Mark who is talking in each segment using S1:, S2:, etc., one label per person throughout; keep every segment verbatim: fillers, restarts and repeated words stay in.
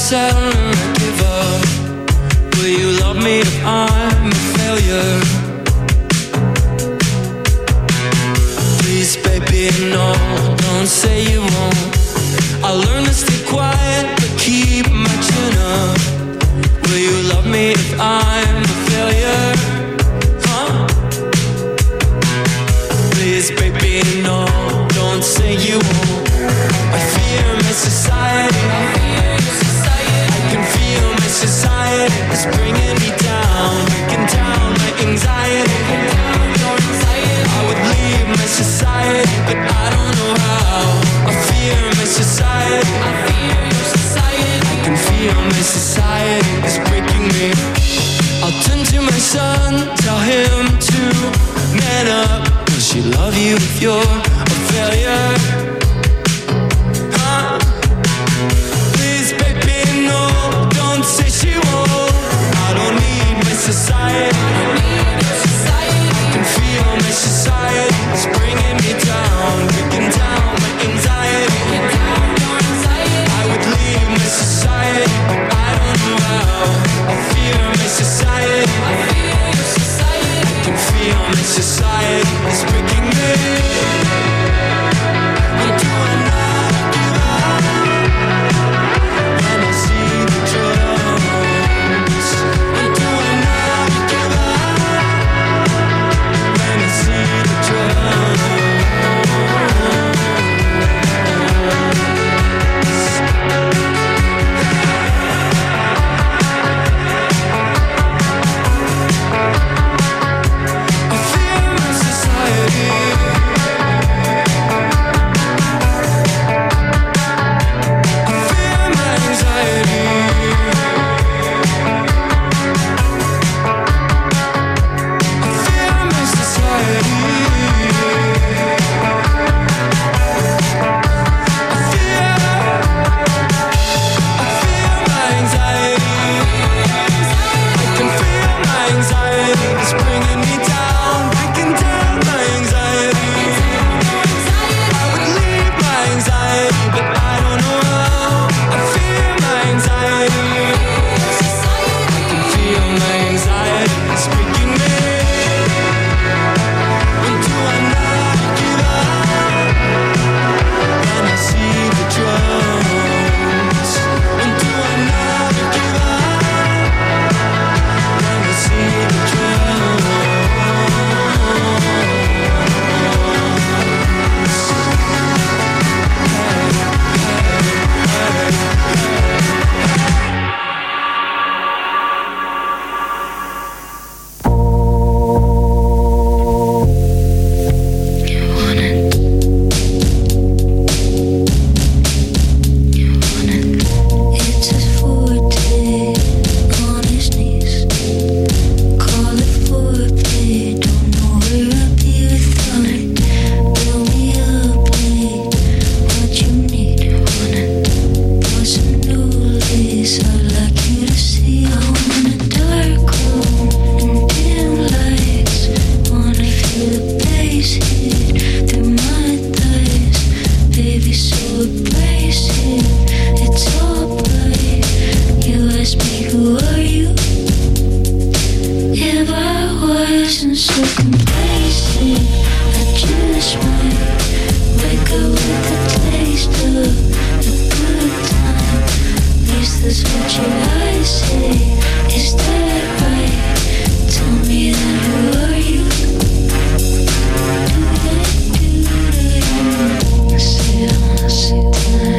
S1: settle and I give up? Will you love me if I'm a failure? Please baby, no, don't say you won't. I'll learn to stay quiet but keep my chin up. Will you love me if I'm a failure? Huh? Please baby, no, don't say you won't. I fear my society. I can feel my society is bringing me down, breaking down my anxiety. I would leave my society, but I don't know how. I fear my society. I can feel my society is breaking me. I'll turn to my son, tell him to man up. Will she love you if you're a failure? Huh? Please baby, no, don't say she won't. I don't need my society. I can feel my society is bringing me down, breaking down my anxiety. I would leave my society, but I don't know how. I fear my society. I can feel my society is breaking me. And do I not give up when I see the drums? And do I not give up when I see the drums? I fear my society. I fear my anxiety. I fear my society. I fear, I fear my anxiety. I can feel my anxiety is bringing me down, breaking down my anxiety. I would leave my anxiety, but I don't know how. I fear my anxiety. I can feel my anxiety is breaking me. And do I not give up when I see the drums? And do I not give up when I see the drums?
S2: It's a forte on his knees. Call it foreplay. Don't know where I'd be without it. Build me up, babe. What you need, want it. For some new lace, I'd like you to see. I want a dark room and dim lights. Wanna feel the bass hit through my thighs. Baby, so abrasive. It's all bright. You ask me, who are you? If I wasn't so complacent, I just might wake up with a taste of a good time. At least that's what your eyes say. Is that right? Tell me then, who are you? Do they do to you? I say, I wanna see tonight.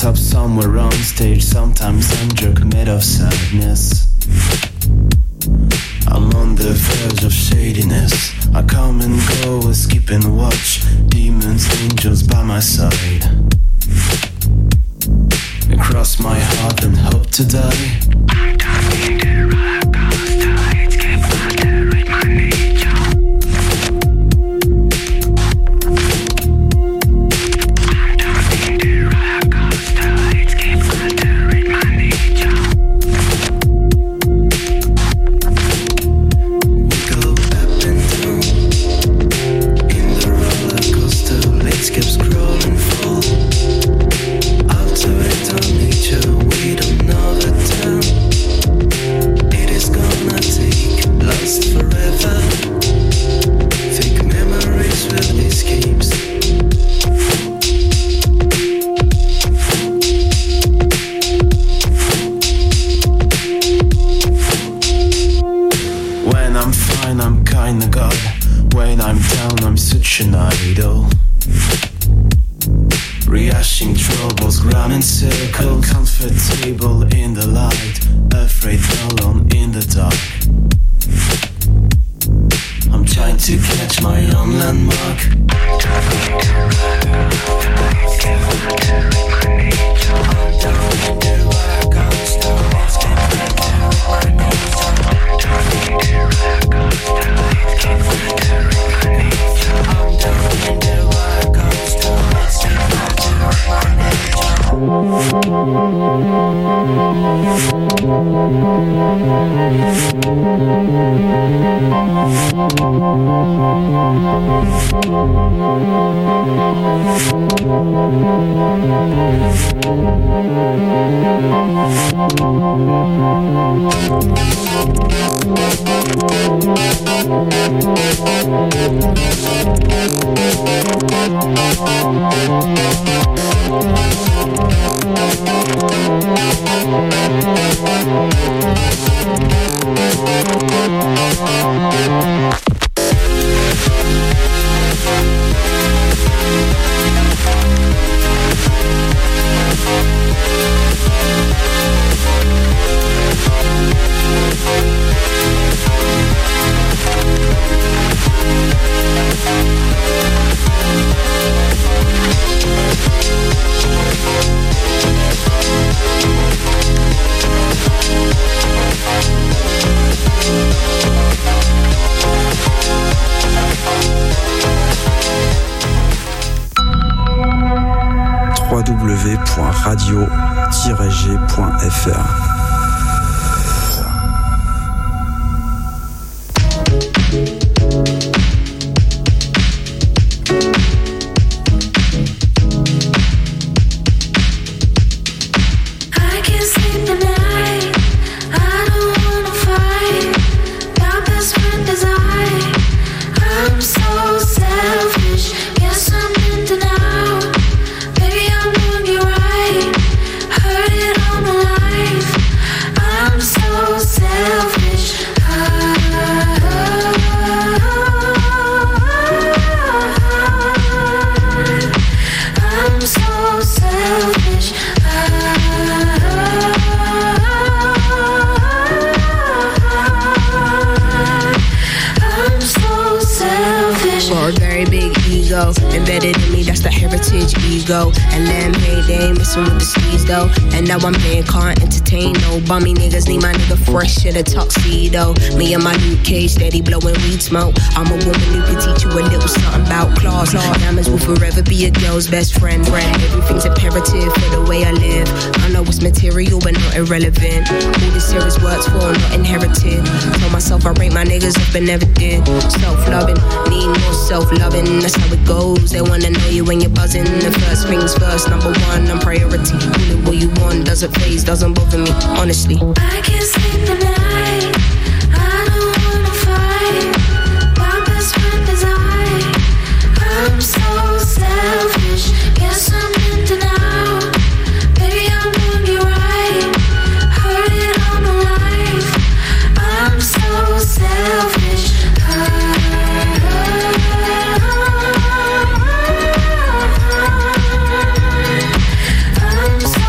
S3: top somewhere on stage. Sometimes I'm jerk made of sadness. I'm on the verge of shadiness. I come and go, I skip and watch. Demons, angels by my side. I cross my heart and hope to die. I don't need a roller coaster. It's keep wondering my nature. I don't need a roller coaster. It's keep wondering my nature. We go up and down in the roller coaster. Legs keep scrolling full. Ultimate on nature, we don't know the time. It is gonna take, last forever. Fake memories with escapes. When I'm fine, I'm kinda God. When I'm down, I'm such an idol. Rehashing troubles, ground and circle. Comfortable in the light, afraid alone in the dark. I'm trying to catch my own landmark.
S4: w w w point radio tiret g point f r.
S5: Embedded in me, that's the heritage ego. And then hey, they ain't messing with the steez though. And now I'm paying, can't entertain no bummy niggas. Need my nigga fresh in a tuxedo. Me and my Luke Cage steady blowing weed smoke. I'm a woman who can teach you a little something about class. Diamonds will forever be a girl's best friend. Everything's imperative for the way I live. I know it's material but not irrelevant. All this here is worked for, not inherited. Told myself I rate my niggas up and never did. Self-loving, need more self-loving. That's how it goes. They wanna know you when you're buzzing. The first things first, number one, I'm priority. Call it what you want, doesn't phase, doesn't bother me, honestly.
S2: I can't sleep at night. I don't wanna fight. My best friend is I. I'm so selfish. Guess I'm in denial. Baby, I'm doing you right. Heard it all my life. I'm so selfish. I I'm so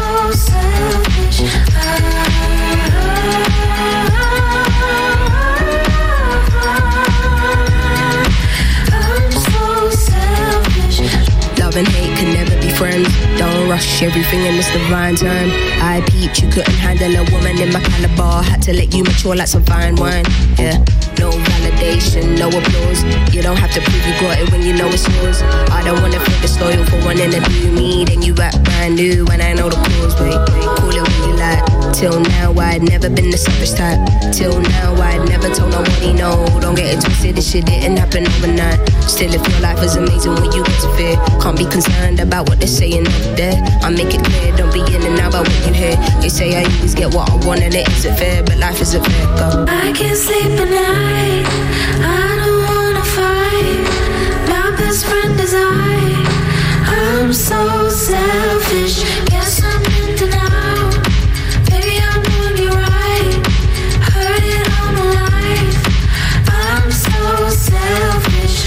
S5: friends. Don't rush everything in this divine time. I peeped, you couldn't handle a woman in my caliber. Had to let you mature like some fine wine. Yeah, no validation, no applause. You don't have to prove you got it when you know it's yours. I don't wanna feel disloyal for wanting to do me. Then you act brand new when I know the cause. Wait, wait, call it what you like. Till now I'd never been the selfish type. Till now I'd never told nobody no. Don't get it twisted, this shit didn't happen overnight. Still if your life is amazing when you get to fear. Can't be concerned about what they're saying over there. I make it clear, don't be in and out about what you hear. They say I always get what I want and it isn't fair, but life isn't fair, go.
S2: I can't sleep at night, I don't wanna fight. My best friend is I. I'm so selfish, guess I'm in denial. Baby, I'm doing you right, heard it all my life. I'm so selfish.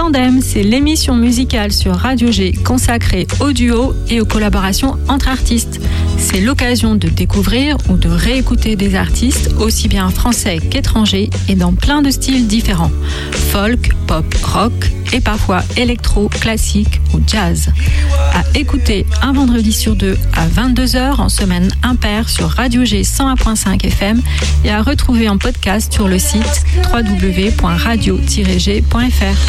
S6: Tandem, c'est l'émission musicale sur Radio G consacrée aux duos et aux collaborations entre artistes. C'est l'occasion de découvrir ou de réécouter des artistes aussi bien français qu'étrangers et dans plein de styles différents. Folk, pop, rock et parfois électro, classique ou jazz. À écouter un vendredi sur deux à vingt-deux heures en semaine impaire sur Radio G cent un virgule cinq F M et à retrouver en podcast sur le site w w w point radio tiret g point f r.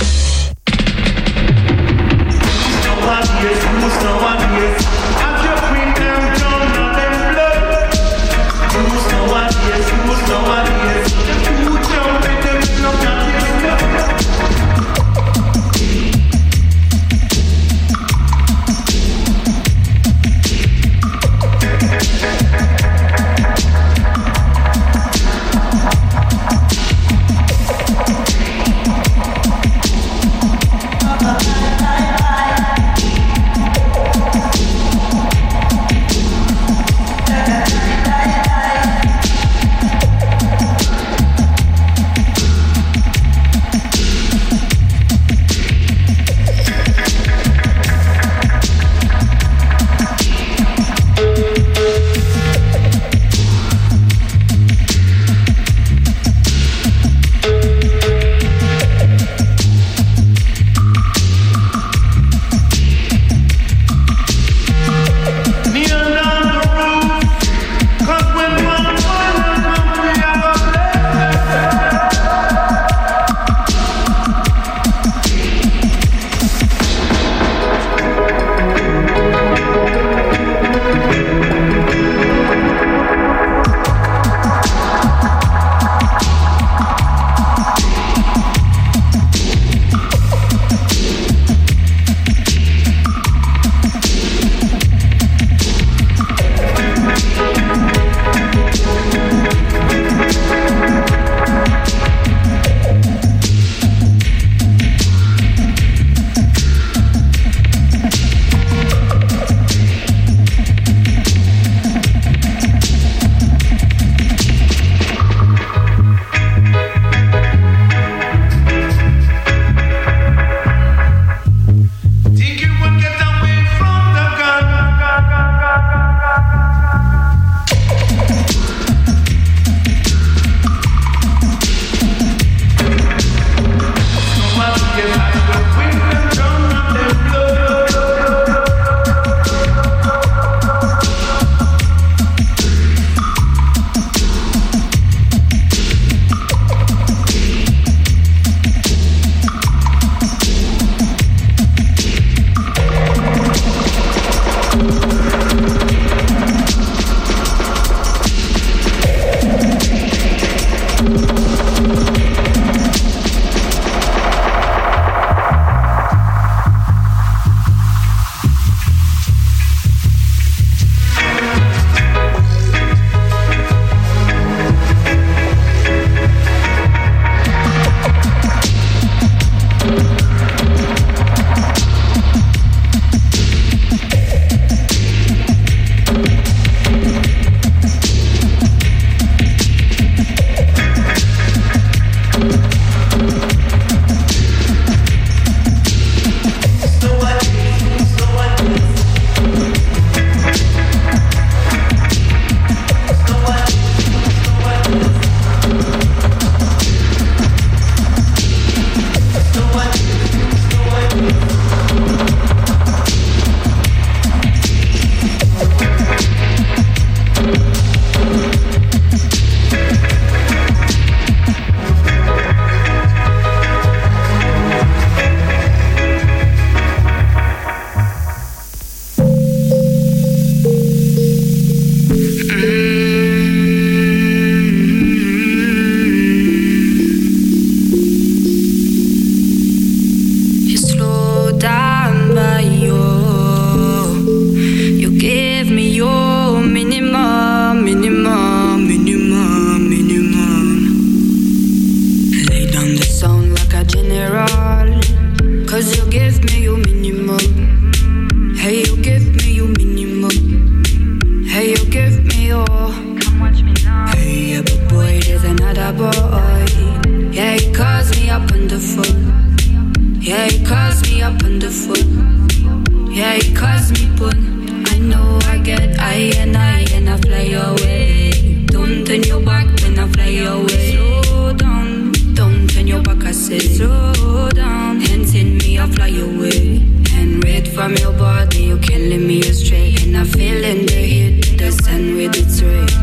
S2: boy. Yeah, he calls me up on the phone. Yeah, he calls me up on the phone. Yeah, he calls me pun. I know I get I and I and I fly away. Don't turn your back when I fly away. Slow down, don't turn your back, I say slow down. Hands in me, I fly away. And red from your body, you can't leave me astray. And I feel in the heat, the sun with its rays.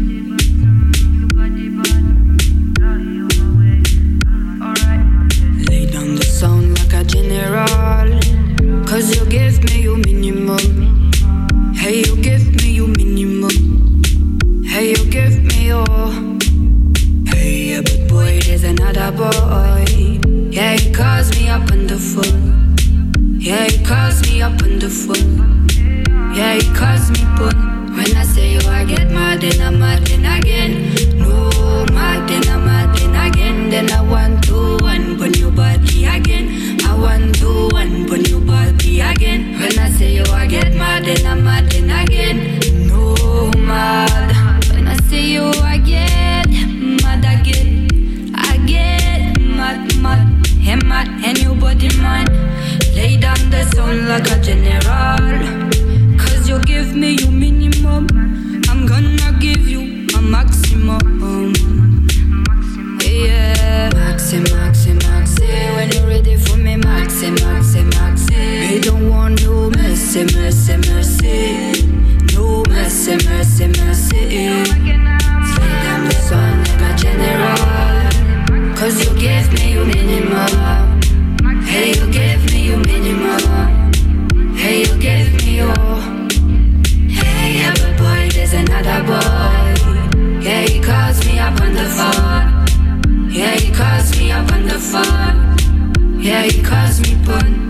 S2: Lay down the sound like a general. Cause you give me your minimum. Hey, you give me your minimum. Hey, you give me your. Hey, yeah, but boy, there's another boy. Yeah, he calls me up on the phone. Yeah, he calls me up on the phone. Yeah, he calls me pun. When I say you, I get mad and I'm mad and again. No, mad and I'm mad and again. Then I want to one pun your body again. I want to one pun your body again. When I say you, I get mad and I'm mad and again. No, mad. When I say you, I get mad again. I get mad, mad. Hey, mad and your body mine. Lay down the sound like a general. Cause you give me your minimum. I'm gonna give you a maximum. Yeah, maxi, maxi, maxi. When you're ready for me, maxi, maxi, maxi. We don't want no mercy, mercy, mercy. No mercy, mercy, mercy. Lay down the sound like a general. Cause you give me your minimum. Hey, you give me your minimum. Hey, you give me your. Hey, yeah, but boy, there's another boy. Yeah, he calls me up on the phone. Yeah, he calls me up on the phone. Yeah, he calls me pun.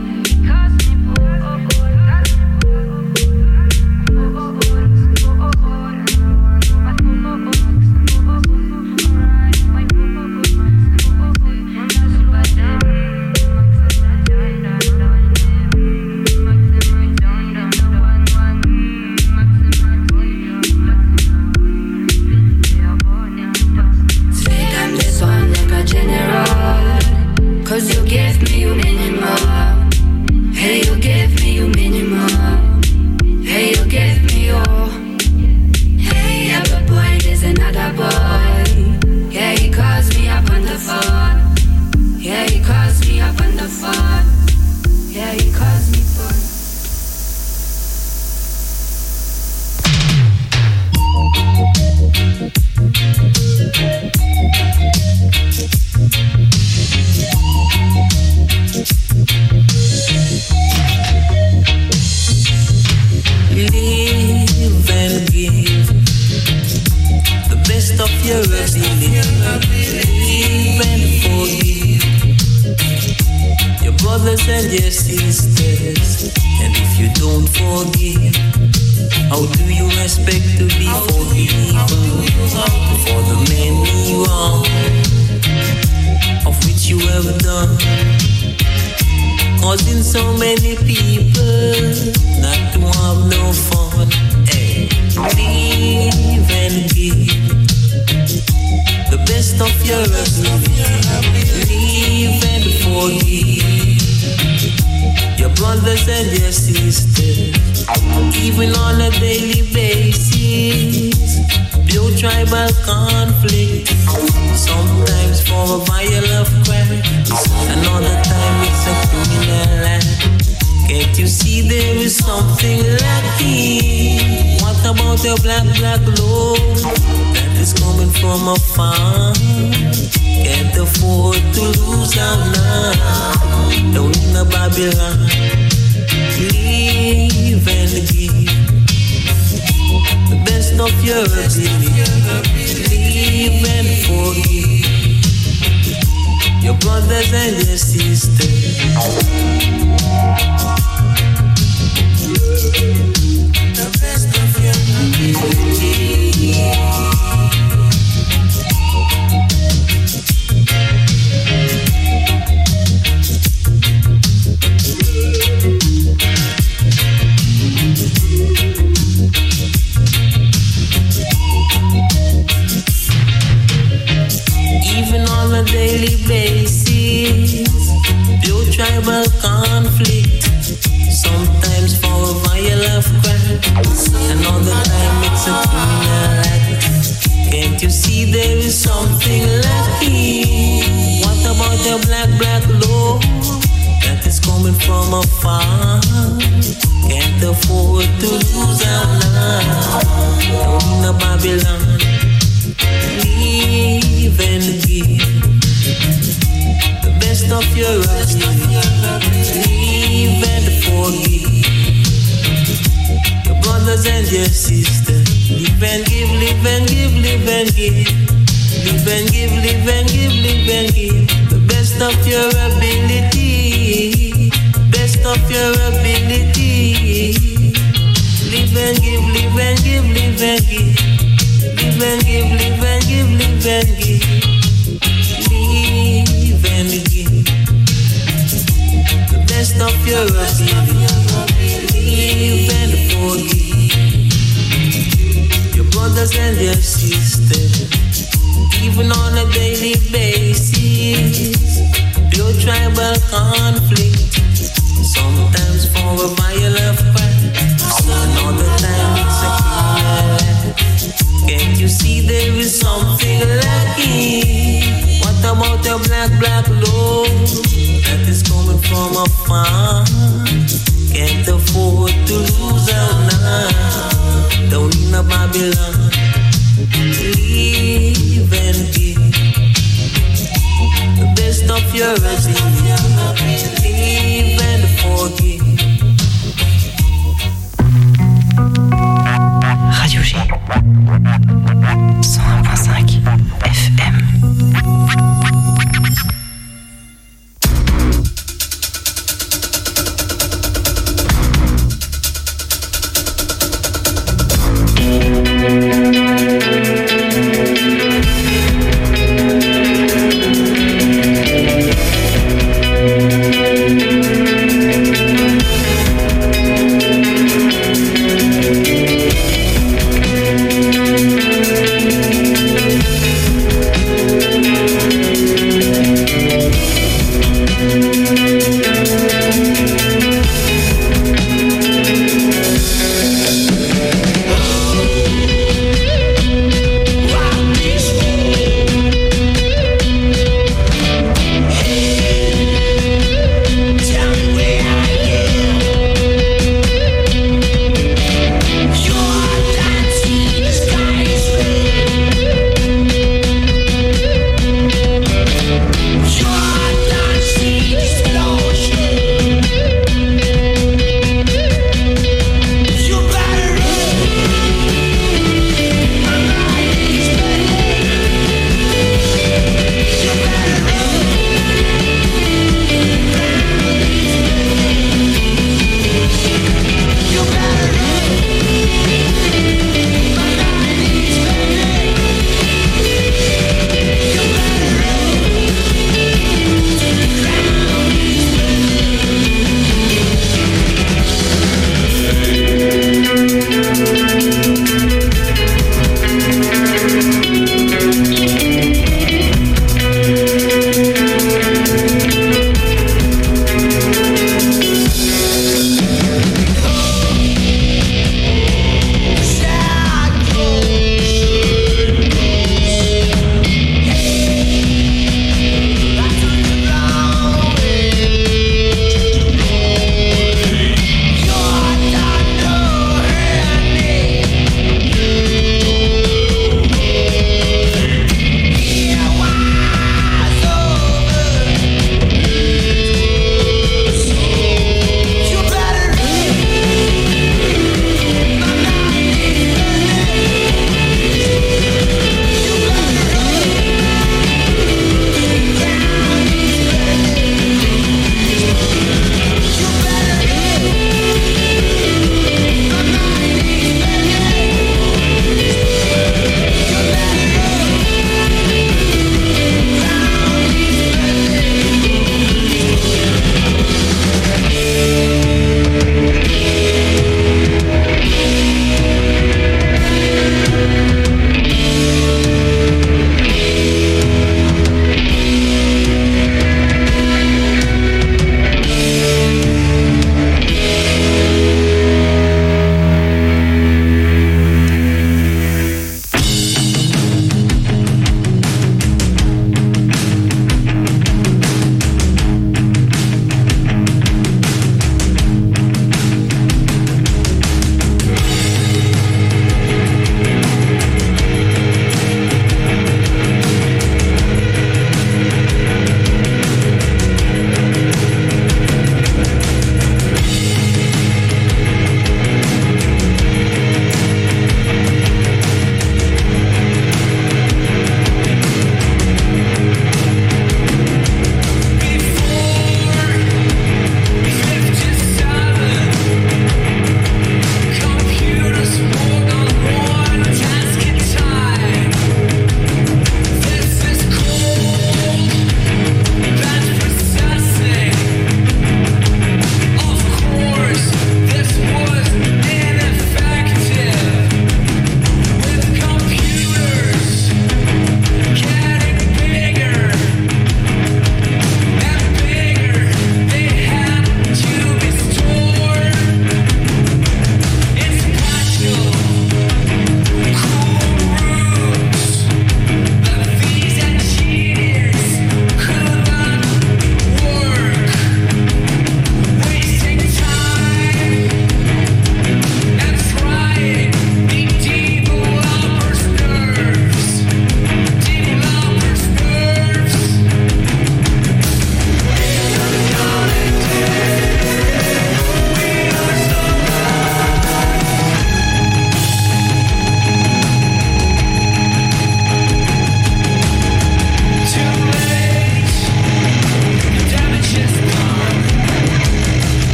S2: Cause you give me your minimum. Hey, you give me your minimum. Hey, you give me your. Hey, yeah, but boy, there's another boy. Yeah, he calls me up on the phone. Yeah, he calls me up on the phone. Yeah, he calls me phone.
S3: Live and give the best of your ability. Live and forgive your brothers and your sisters. And if you don't forgive, how do you expect to be forgiven for the many wrong of which you have done, causing so many people not to have no fun? Hey, live and give the best of your ability. Live and forgive your brothers and your sisters, even on a daily basis. Build tribal conflict, sometimes for a vial of crack, another time it's a criminal act. Can't you see there is something lacking? What about your black, black love that is coming from afar? Can't afford to lose out now. Don't in a Babylon. Live and give the best of your ability. Live and forgive your brothers and your sisters. The best of your ability. Even on a daily basis, build tribal tribal conflict. Sometimes for a violent crime, another time it's a criminal act. Can't you see there is something lacking? What about the black, black law that is coming from afar? Can't afford to lose our life. Down in Babylon, live and give the best of your ability. Live and forgive your brothers and your sisters. Live and give, live and give, live and give. Live and give, live and give, live and give the best of your ability. Best of your ability. Live and give, live and give, live and give. Live and give, live and give, live and give. Live and give the best of your ability. Live and forgive your brothers and your sisters, even on a daily basis. Pure tribal conflict, sometimes for a violent fight, another time it's a criminal act. Can't you see there is something lacking? What about the black, black law that is coming from afar? Can't afford to lose our night. Down in a Babylon, live and give the best of your ability. Live and forgive.
S7: Radio G cent un point cinq F M.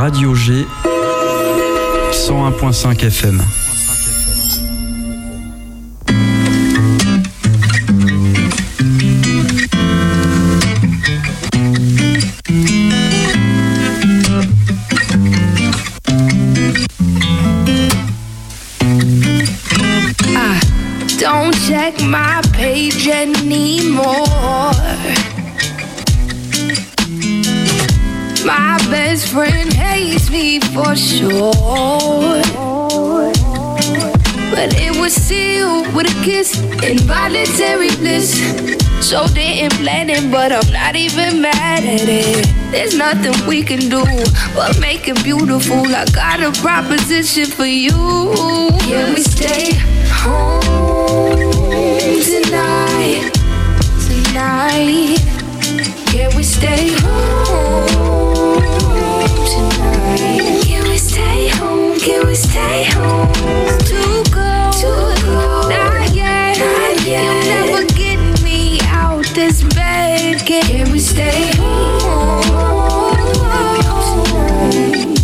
S4: Radio G cent un point cinq F M.
S2: Don't check my page anymore. My best friend hates me for sure, but it was sealed with a kiss, involuntary bliss. So didn't plan it, but I'm not even mad at it. There's nothing we can do but make it beautiful. I got a proposition for you. Can we stay home tonight? Tonight? Can we stay home tonight? Can we stay home? Can we stay home? To go, to go. Not yet, not yet. You'll never get me out this bed. Can, can we stay home tonight?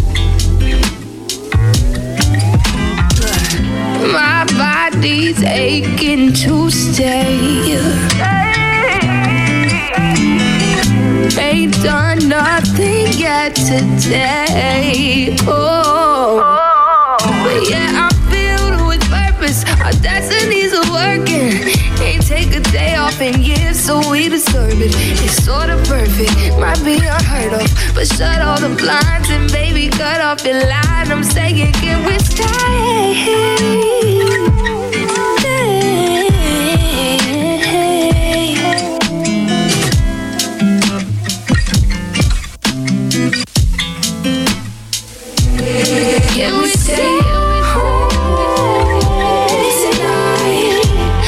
S2: My body's aching to stay. Ain't done nothing yet today. Oh, but yeah, I'm filled with purpose. Our destinies are working. Ain't take a day off in years, so we deserve it. It's sorta perfect, might be unheard of, but shut all the blinds and baby, cut off the line. I'm saying, can we stay? Can we stay home tonight?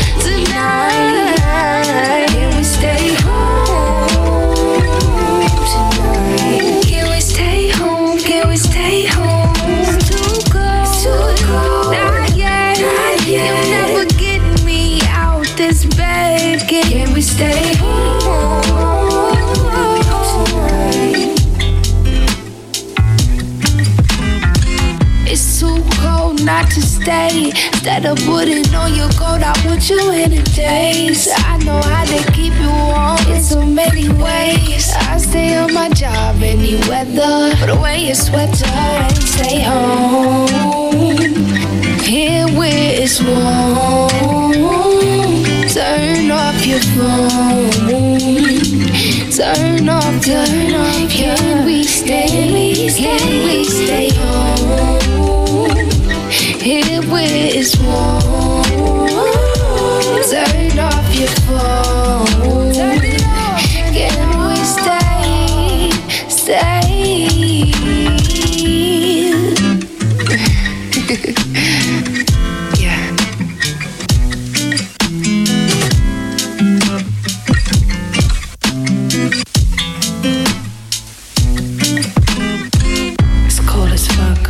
S2: Tonight? Can we stay home tonight? Can we stay home? Can we stay home? To go, to go. Not yet, not yet. You'll never get me out this bed. Can, can we stay home tonight? It's too cold not to stay. Instead of putting on your coat, I put you in a daze. I know how to keep you warm in so many ways. I stay on my job any weather. Put away your sweater and stay home. Here where it's warm. Turn off your phone. Turn off, turn off. Can we stay? Can we stay home? Here where it's warm. Turn off your phone. Can we stay? Stay? Yeah. It's cold as fuck.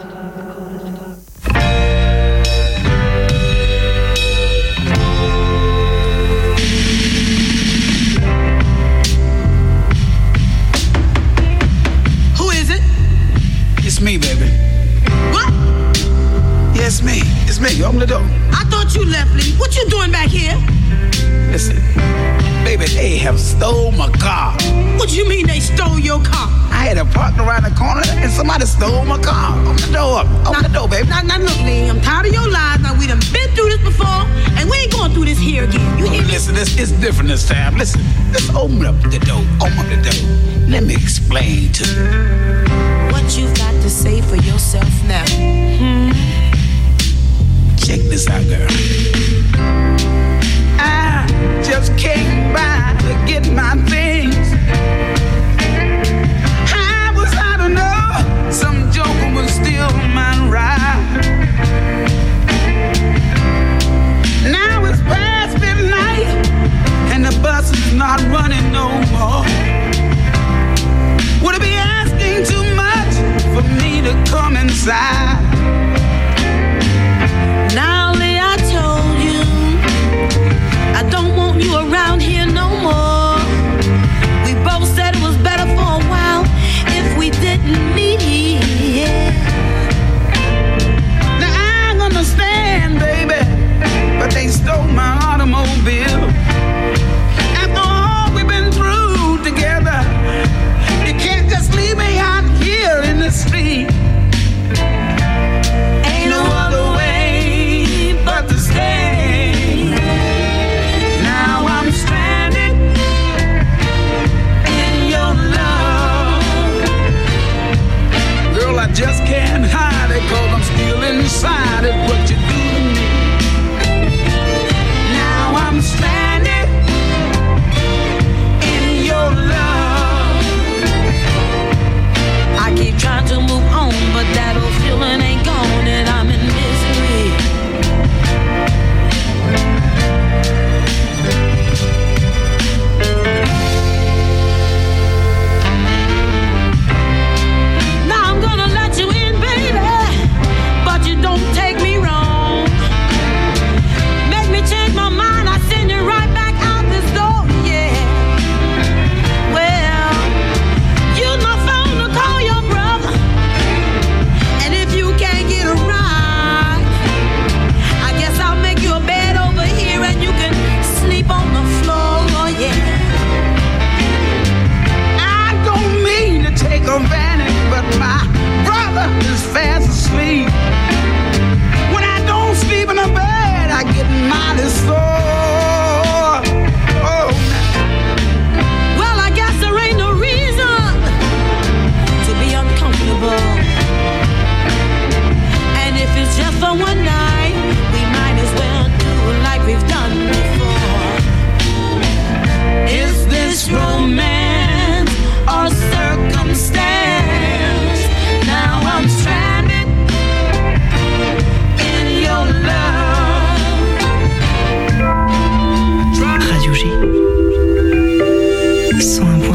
S8: Me, baby.
S9: What?
S8: Yeah, it's me. It's me. Open the door.
S9: I thought you left, Lee. What you doing back here?
S8: Listen, baby, they have stole my car.
S9: What do you mean they stole your car?
S8: I had it parked around the corner and somebody stole my car. Open the door up. Open
S9: now,
S8: the door, baby.
S9: Now, now, look, Lee, I'm tired of your lies. Now, we done been through this before, and we ain't going through this here again. You hear me?
S8: Listen, this it's different this time. Listen, just open up the door. Open up the door. Let me explain to you.
S9: What you got to say for yourself now? Hmm?
S8: Check this out, girl. I just came by to get my things. I was out of know some joker was steal my ride. Now it's past midnight and the bus is not running no more. Would it be asking too much for me to come inside?
S9: Now, Lee, I told you I don't want you around here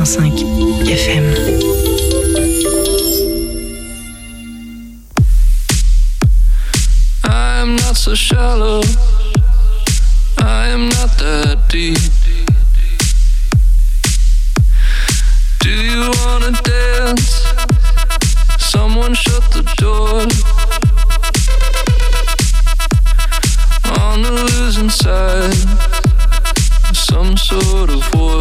S7: cinq F M.
S10: I am not so shallow, I am not that deep. Do you wanna dance? Someone shut the door. On the losing side of some sort of war.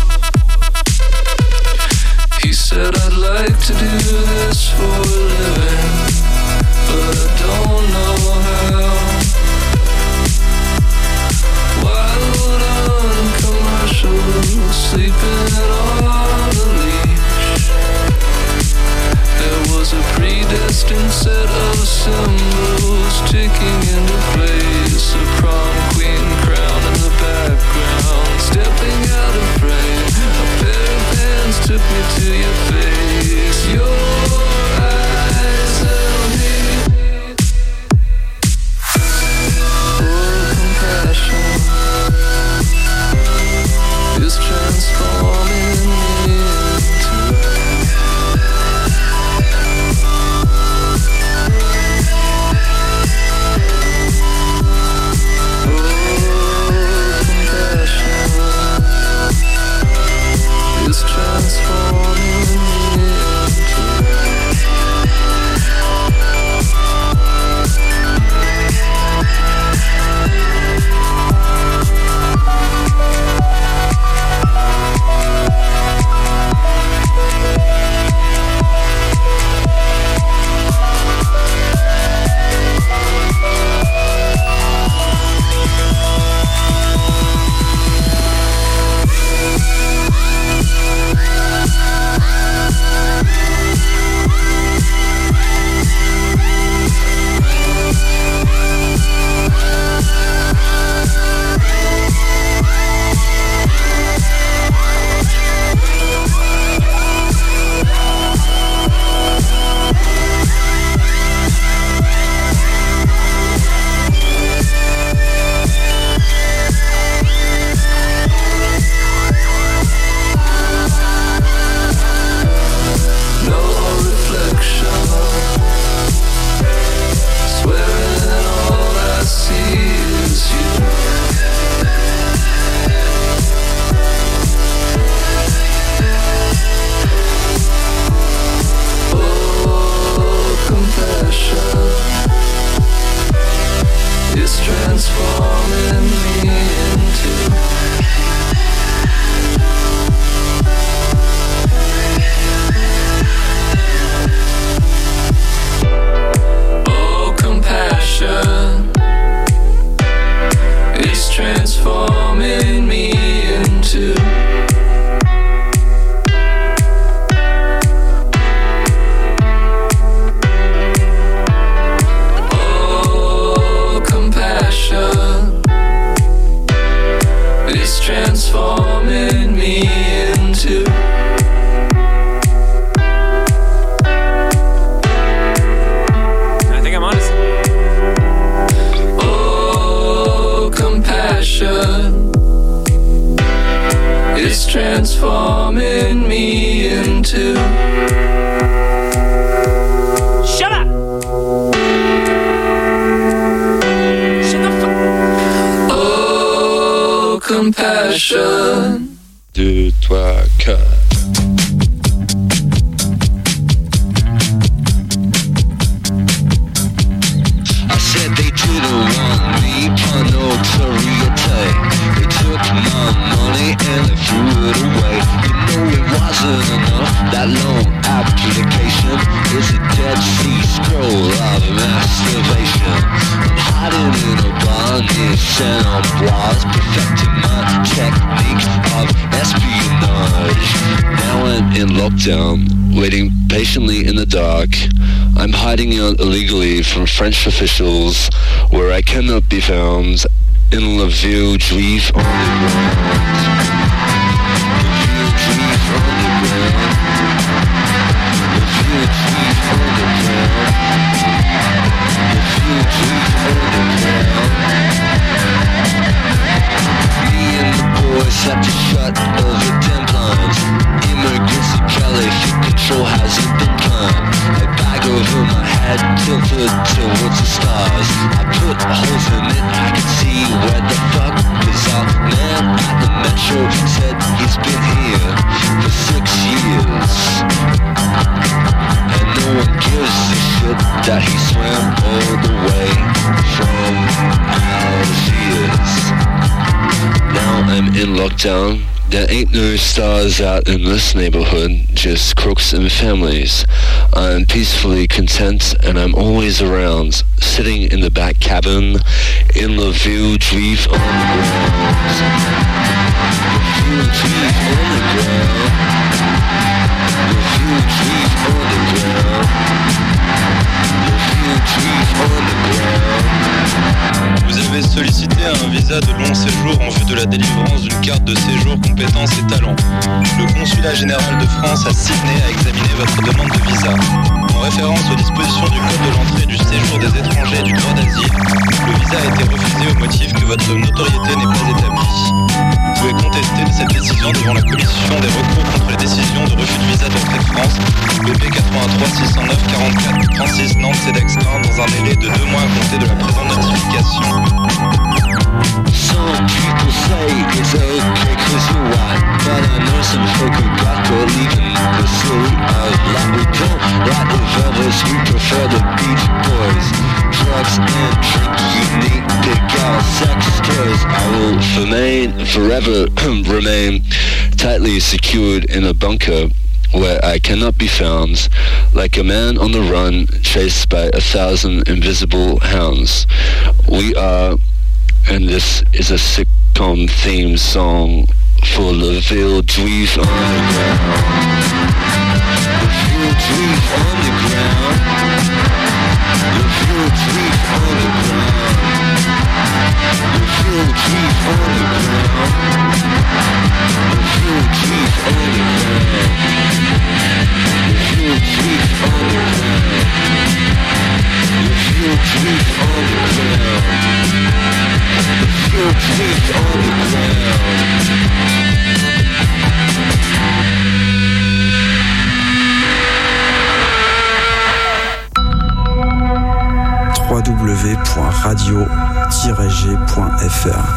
S10: He said I'd like to do this for a living, but I don't know how. Wild uncommercial, sleeping on a leash. There was a predestined set of symbols ticking into place. A prom queen crown in the background, stepping out of frame. A pair of hands took me to your face. Your eyes held me. Full compassion is transforming me into is transforming me transforming me into. Shut up! Shut the fuck. Oh, compassion.
S11: Deux, trois, quatre.
S12: I said they didn't want me for notoriety. They took my money and they threw it away. You know it wasn't enough. That long application is a Dead Sea Scroll of masturbation. I'm hiding in a bar near Saint-Ambroise, perfecting my technique of espionage. Now I'm in lockdown, waiting patiently in the dark. I'm hiding out illegally from French officials, where I cannot be found in La Ville Juive underground. La Ville Juive underground. La Ville Juive underground. La Ville Juive underground. Me and the boys have to shut all the damn blinds. In head tilted towards the stars. I put holes in it, I can see where the fuck is our man at the metro said he's been here for six years. And no one gives a shit that he swam all the way from Algiers. Now I'm in lockdown. There ain't no stars out in this neighborhood, just crooks and families. I'm peacefully content and I'm always around, sitting in the back cabin in La Ville Juive Underground. La Ville Juive Underground. La Ville Juive Underground. La Ville Juive Underground.
S13: Vous avez sollicité un visa de long séjour en vue de la délivrance d'une carte de séjour compétences et talents. Le consulat général de France à Sydney a examiné votre demande de visa. En référence aux dispositions du code de l'entrée et du séjour des étrangers et du droit d'asile, le visa a été refusé au motif que votre notoriété n'est pas établie. Vous pouvez contester cette décision devant la commission des recours contre les décisions de refus de visa d'entrée de France, B P quatre-vingt-trois six cent neuf quarante-quatre trente-six Nantes Cedex un, dans un délai de deux mois à compter de la présente notification.
S12: Some people say it's okay cause you're white, but I know some folk who got to leave in the city of light. We don't like the Velvets, we prefer the Beach Boys. Drugs and drink, unique, big gal, sex toys. I will remain, forever remain tightly secured in a bunker where I cannot be found, like a man on the run, chased by a thousand invisible hounds. We are, and this is a sitcom theme song for La Ville Juive Underground. La Ville Juive Underground. La Ville Juive Underground. La Ville Juive Underground. La Ville Juive Underground. La Ville Juive Underground. La Ville Juive Underground. The Ville Juive Underground.
S4: w w w point radio tiret g point f r.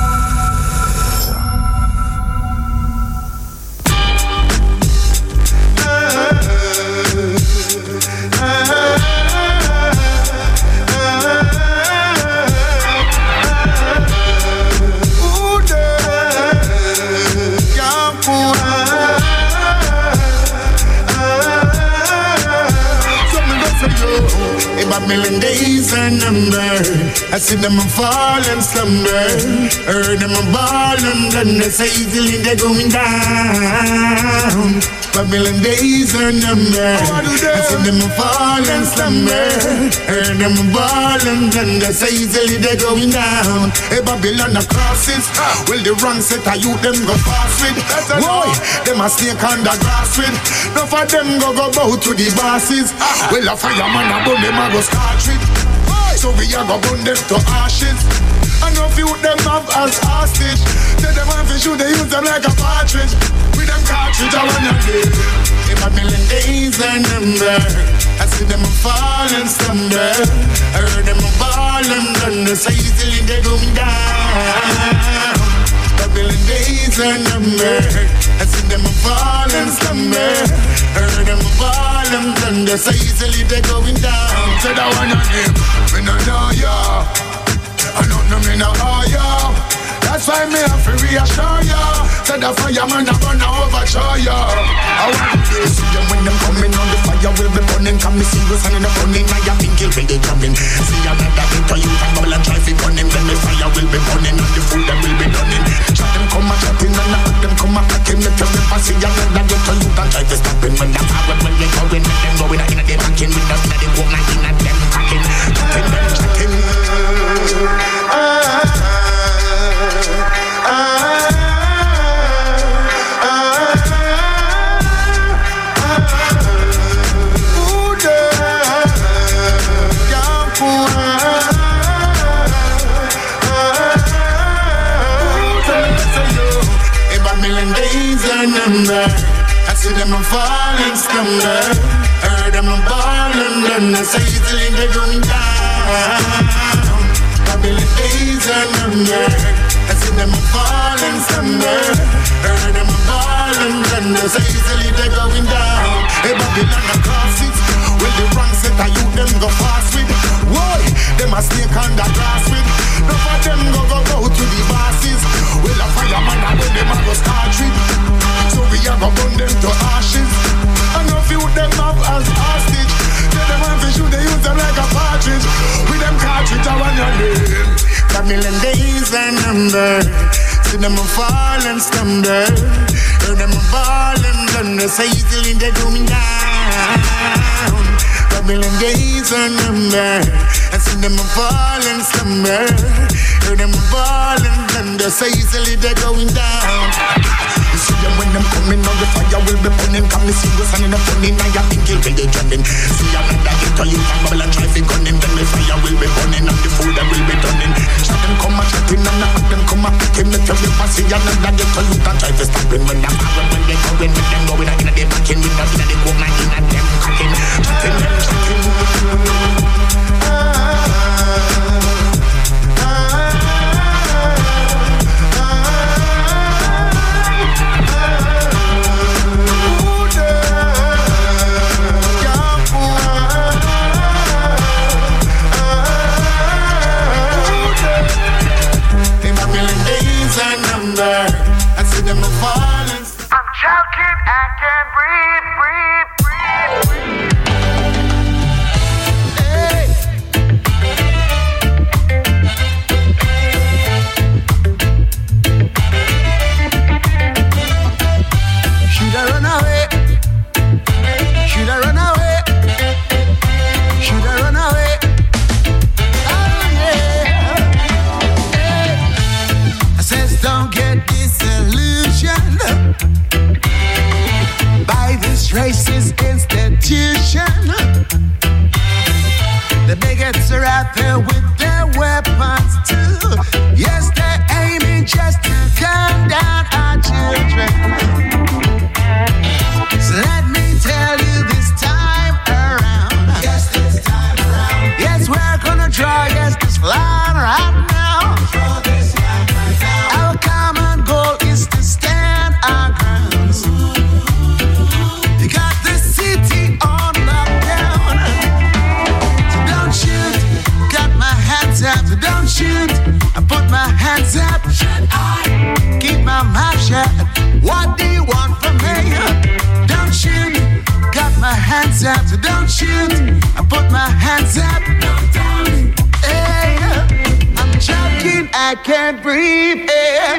S14: Million days and number. I see them fall and slumber. Heard them ball and then they say easily they're going down. But million days and number. I see them fall and slumber. Heard them ball and then they say easily they're going down. Hey, Babylon of crosses. Well, the wrong set of youth them go fast with. Boy, them a snake on the grass with. Enough of them go go bow to the bosses. Well, a fireman a burn them a go cartridge. So we a go burn them to ashes. I know few them have as hostage. Tell them have to shoot, they use them like a partridge. With them cartridge I wanna live. In a million days and number. I see them fall and stumble. I heard them fall and thunder. So easily they going down. A million days and number. I see them fall and stumble. I heard them fall and thunder. So easily they going down. Said I wanna live. Me no know ya. I don't know me no oh ya. That's why me have to reassure ya. Said the fireman a gonna overthrow ya. I want to see you when them coming on the fire will be burning. Come me see you and in the burning. I am thinking ready coming. See another victor you can bubble and try to burn him. Then the fire will be burning and the food that will be done in. Shot them come a chatting and I put them come a cracking. Make them never see another victor you can try to stop him. When the power when they going, make them go in a in a day banking. With the bloody walk like in a them cracking. Chatting them chatting. Ah. I see them fall and slumber. Heard them them a ballin', then they say easily they going down. Babylon days are numbered. I see them a falling slumber. Heard them a ballin', then they say easily they going down. Hey, Babylon a crosses. Well, the wrong set of you, them go fast with. Why? Them a snake on the grass with. None of them go go go to the bosses. Well, a fireman and when them a go start with. So we a go burn them to ashes. And a few them up as hostage. Tell them want to shoot, they use them like a partridge. With them cartridge, I want your name. The million days are numbered. See them a fall and stumble. Heard them a ball and thunder. So easily they going down. The million days are numbered. I see them a fall and slumber. Heard them a ball and thunder. So easily they going down. You see them when them coming on the fire will be burning. Come the singles and in the funny now you think you'll be the trending. See another get on you can bubble and try to gunning. Then the fire will be burning and the food that will be turning. Shot them come and chatting and the them come and pick him. Let you pass it another get on you can try to stop him. When them power when they going with them going in the back in with nothing that they go man in and them cutting. Chatting them chatting. I see them falling. I'm choking, I can't breathe, breathe, breathe, breathe. Hey. Should I run away? Should I run away? Should I run away? Don't get disillusioned by this racist institution. The bigots are out there with their weapons too. Yes, they're aiming just to gun down our children. So let me tell you this time around. Yes, this time around. Yes, we're gonna draw yes this line right now. Don't shoot, I put my hands up. Should I keep my mouth shut? What do you want from me? Don't shoot, got my hands up. So don't shoot, I put my hands up. Hey, I'm choking, I can't breathe. Hey.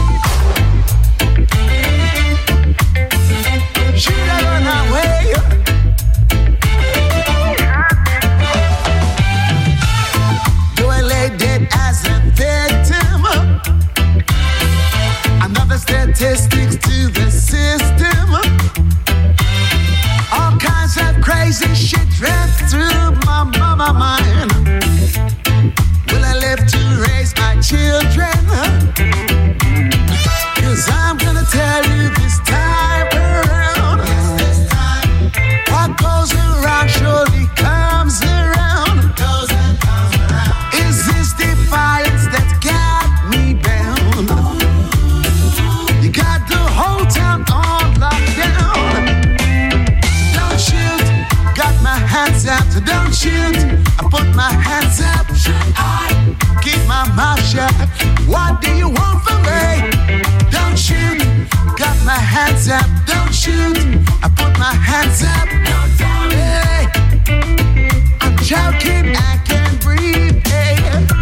S14: Should I run away? Dead as a victim. Another statistics to the system. All kinds of crazy shit ran through my mama mind. Will I live to raise my children? Cause I'm gonna tell you this time around. Yes, this time. What goes around surely comes around. Goes and comes around. Is this defiance that's got me bound? You got the whole town on lockdown. Don't shoot, got my hands up, so don't shoot. I put my hands up, should I keep my mouth shut? What do you want from me? Don't shoot, got my hands up, don't shoot. I put my hands up, hey, I'm choking, I can't breathe, hey.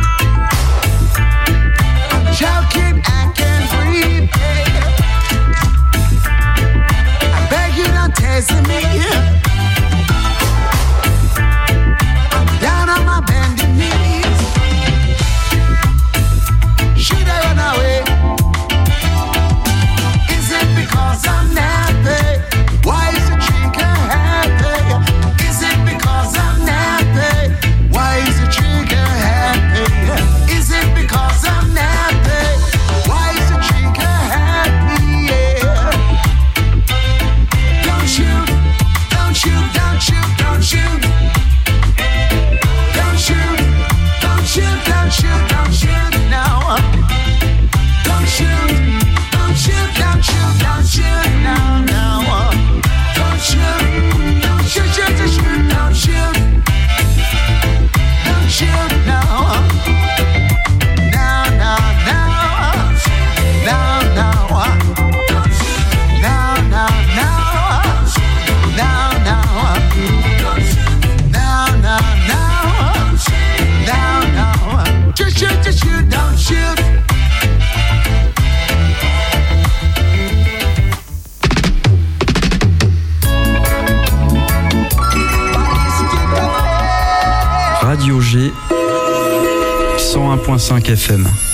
S14: I'm choking, I can't breathe, hey. I beg you don't tase me, I'm down on my bending knees. Should I run away? Is it because I'm nappy? Why is the drinker happy? Is it because I'm nappy? Why
S4: cinq F M.